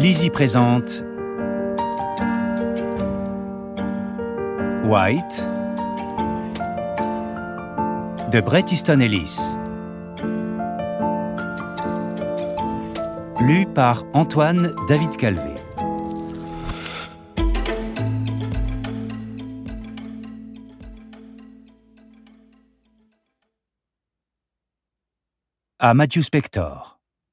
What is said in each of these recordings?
Lizzie présente White de Bret Easton Ellis. Lu par Antoine David Calvé. À Matthew Spector.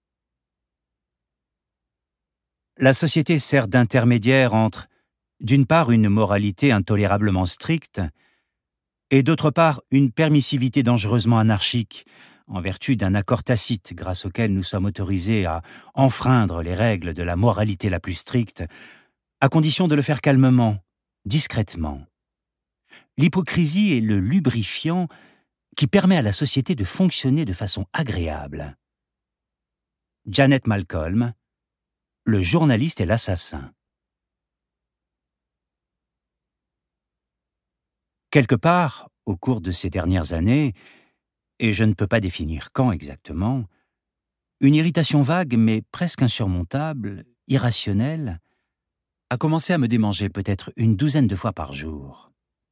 La société sert d'intermédiaire entre, d'une part, une moralité intolérablement stricte, et d'autre part, une permissivité dangereusement anarchique, en vertu d'un accord tacite grâce auquel nous sommes autorisés à enfreindre les règles de la moralité la plus stricte, à condition de le faire calmement, discrètement. L'hypocrisie est le lubrifiant qui permet à la société de fonctionner de façon agréable. Janet Malcolm, Le journaliste et l'assassin. Quelque part, au cours de ces dernières années, et je ne peux pas définir quand exactement, une irritation vague mais presque insurmontable, irrationnelle, a commencé à me démanger peut-être une douzaine de fois par jour.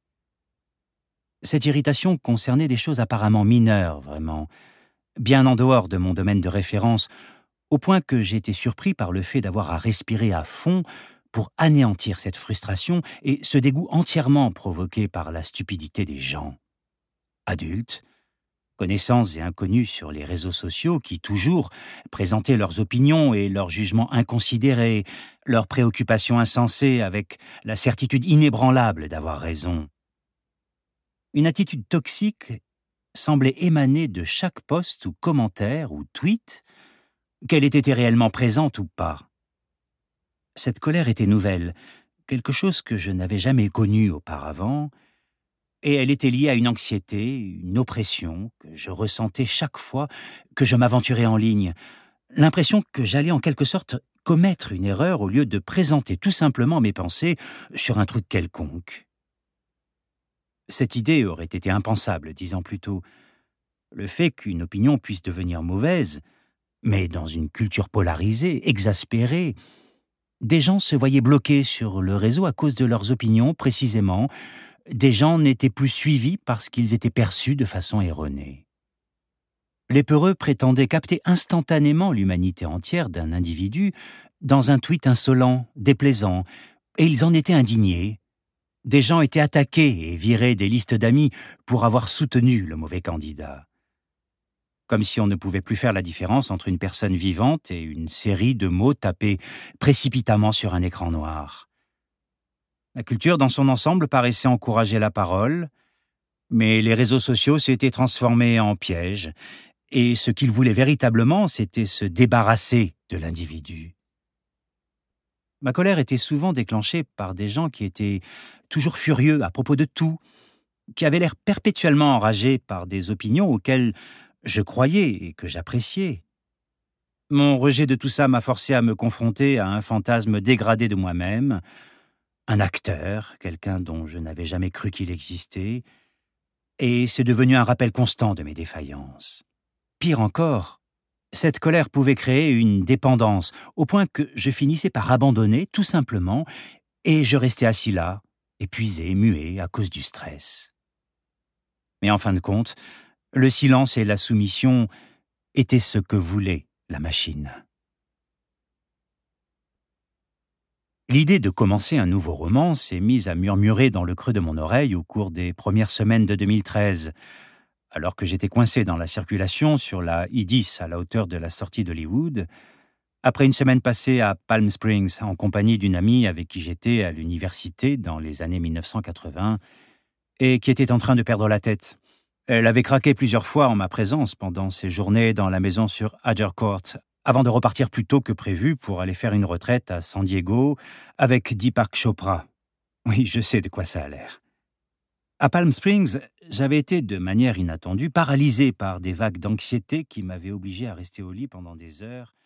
Cette irritation concernait des choses apparemment mineures, vraiment, bien en dehors de mon domaine de référence, au point que j'ai été surpris par le fait d'avoir à respirer à fond pour anéantir cette frustration et ce dégoût entièrement provoqué par la stupidité des gens. Adultes, connaissants et inconnus sur les réseaux sociaux qui, toujours, présentaient leurs opinions et leurs jugements inconsidérés, leurs préoccupations insensées avec la certitude inébranlable d'avoir raison. Une attitude toxique semblait émaner de chaque post ou commentaire ou tweet, qu'elle ait été réellement présente ou pas. Cette colère était nouvelle, quelque chose que je n'avais jamais connu auparavant, et elle était liée à une anxiété, une oppression que je ressentais chaque fois que je m'aventurais en ligne, l'impression que j'allais en quelque sorte commettre une erreur au lieu de présenter tout simplement mes pensées sur un truc quelconque. Cette idée aurait été impensable 10 ans plus tôt. Le fait qu'une opinion puisse devenir mauvaise, mais dans une culture polarisée, exaspérée, des gens se voyaient bloqués sur le réseau à cause de leurs opinions, précisément. Des gens n'étaient plus suivis parce qu'ils étaient perçus de façon erronée. Les peureux prétendaient capter instantanément l'humanité entière d'un individu dans un tweet insolent, déplaisant, et ils en étaient indignés. Des gens étaient attaqués et virés des listes d'amis pour avoir soutenu le mauvais candidat. Comme si on ne pouvait plus faire la différence entre une personne vivante et une série de mots tapés précipitamment sur un écran noir. La culture dans son ensemble paraissait encourager la parole, mais les réseaux sociaux s'étaient transformés en pièges, et ce qu'ils voulaient véritablement, c'était se débarrasser de l'individu. Ma colère était souvent déclenchée par des gens qui étaient toujours furieux à propos de tout, qui avaient l'air perpétuellement enragés par des opinions auxquelles je croyais et que j'appréciais. Mon rejet de tout ça m'a forcé à me confronter à un fantasme dégradé de moi-même, un acteur, quelqu'un dont je n'avais jamais cru qu'il existait, et c'est devenu un rappel constant de mes défaillances. Pire encore, cette colère pouvait créer une dépendance, au point que je finissais par abandonner, tout simplement, et je restais assis là, épuisé, muet, à cause du stress. Mais en fin de compte, le silence et la soumission étaient ce que voulait la machine. L'idée de commencer un nouveau roman s'est mise à murmurer dans le creux de mon oreille au cours des premières semaines de 2013, alors que j'étais coincé dans la circulation sur la I-10 à la hauteur de la sortie d'Hollywood, après une semaine passée à Palm Springs en compagnie d'une amie avec qui j'étais à l'université dans les années 1980 et qui était en train de perdre la tête. Elle avait craqué plusieurs fois en ma présence pendant ses journées dans la maison sur Agincourt, avant de repartir plus tôt que prévu pour aller faire une retraite à San Diego avec Deepak Chopra. Oui, je sais de quoi ça a l'air. À Palm Springs, j'avais été de manière inattendue paralysé par des vagues d'anxiété qui m'avaient obligé à rester au lit pendant des heures